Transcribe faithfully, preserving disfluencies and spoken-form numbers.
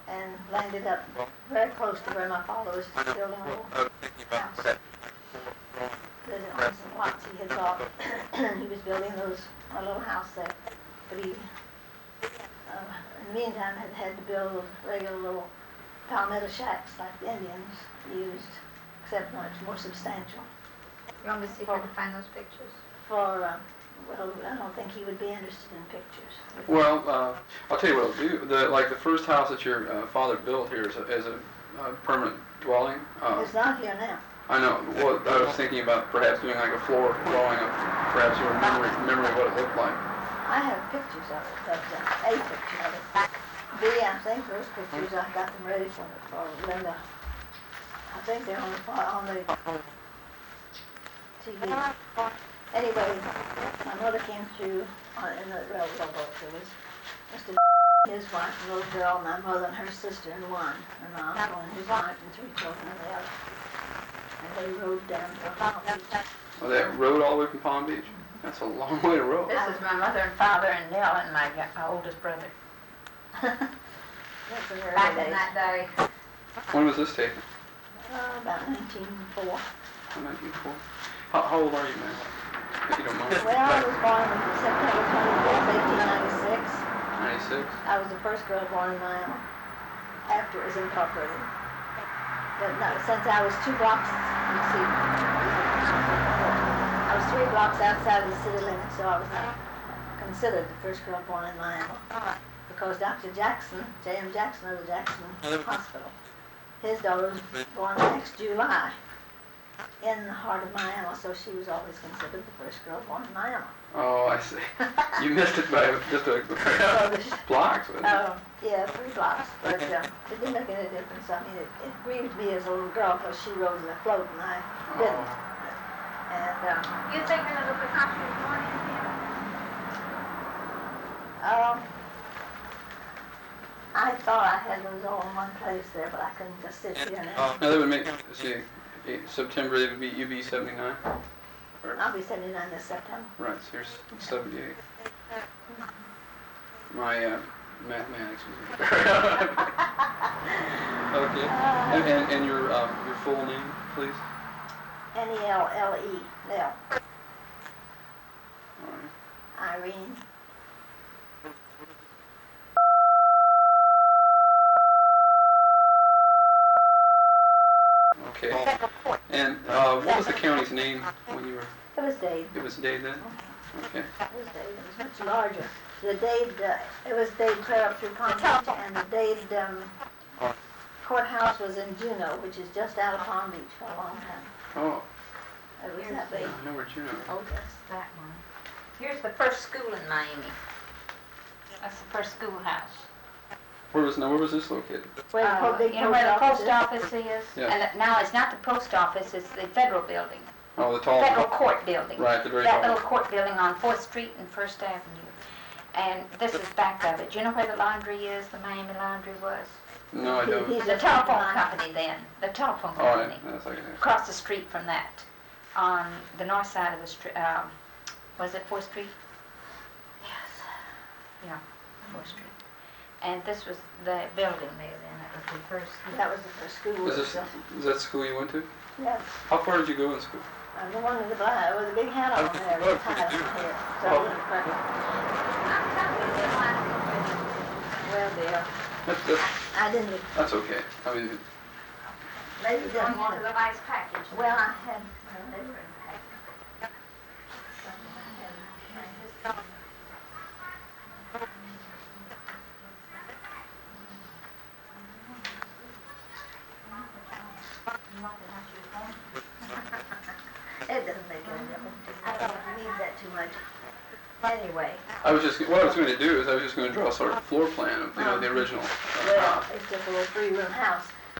and landed up very close to where my father was building a little house. Living on some lots he had bought. He was building those a little house there, but he, uh, in the meantime, had had to build regular little palmetto shacks like the Indians used, except much more substantial. You want me to see if I can find those pictures? For, uh, well, I don't think he would be interested in pictures. Well, uh, I'll tell you what I'll do. The, like the first house that your uh, father built here is a, is a uh, permanent dwelling. Uh, It's not here now. I know. Well, I was thinking about perhaps doing like a floor drawing of perhaps your memory, memory of what it looked like. I have pictures of it, but uh, a picture of it. B, I think those pictures, I got them ready for, for Linda. I think they're on the, on the T V. Anyway, my mother came through on, in the railroad boat. There was Mister his wife, and little girl, my mother and her sister in one, and my uncle and his wife and three children in the other. And they rode down to Palm Beach. Oh, they rode all the way from Palm Beach? That's a long way to row. This is my mother and father and Nell and my, my oldest brother. That's in the Back early in days. that day. When was this taken? Uh, about nineteen oh four. nineteen oh four. How, how old are you now? If you don't mind. Well, I was born on September twenty-fourth, eighteen ninety-six. ninety-six? I was the first girl born in Miami after it was incorporated. But no, since I was two blocks, let's see, I was three blocks outside of the city limits, so I was not considered the first girl born in Miami. Because Doctor Jackson, J M Jackson of the Jackson Hospital, his daughter was born next July in the heart of Miami, so she was always considered the first girl born in Miami. Oh, I see. You missed it by just a blocks. wasn't it? Oh, yeah, three blocks, but uh, it didn't make any difference. I mean, it, it grieved me as a little girl because she rode in a float and I didn't. Oh. And um, You think Little Picasso was born in here? um, I thought I had those all in one place there, but I couldn't just sit here now. Now that would make, let's see, eight- September, it would be, you'd be seventy-nine? Or- I'll be seventy-nine this September. Right, so you're seventy-eight. My uh, mathematics was okay. And, and, and your um, your full name, please? N E L L E, Nell. All right. Irene. Okay. And uh, what was the county's name when you were? It was Dade. It was Dade then. Okay. It was Dade. It was much larger. The Dade, uh, it was Dade clear up through Palm Beach, and the Dade um, courthouse was in Juneau, which is just out of Palm Beach for a long time. Oh, It was that big. I know where Juneau is. Oh, that's that one. Here's the first school in Miami. That's the first schoolhouse. Where was now? Where was this located? Where the Uh, po- big you know where the office post is? office is? Yeah. And it- now it's not the post office, it's the federal building. Oh, the tall. Federal court building. Right, the very That tall. little court building on fourth street and first avenue. And this is back of it. Do you know where the laundry is, the Miami Laundry was? No, I He- don't. he's The a telephone line. company then, the telephone All right, company. that's like it. Across the street from that, on the north side of the street, um, was it fourth street? Yes. Yeah, fourth street. And this was the building there then, it was the first. That was the first school. Is this so- is that the school you went to? Yes. How far did you go in school? I'm the one with the black, with the big hat on there, with the tie here. So, Oh. well, dear, That's that's, I didn't, that's okay. I mean, maybe didn't want the it. nice package. Well, I had, well, they were in pack. I had, It doesn't make any difference. I don't need that too much. Anyway, I was just what I was going to do is I was just going to draw a sort of floor plan of you know the original uh, well, house. it's just a little three-room house.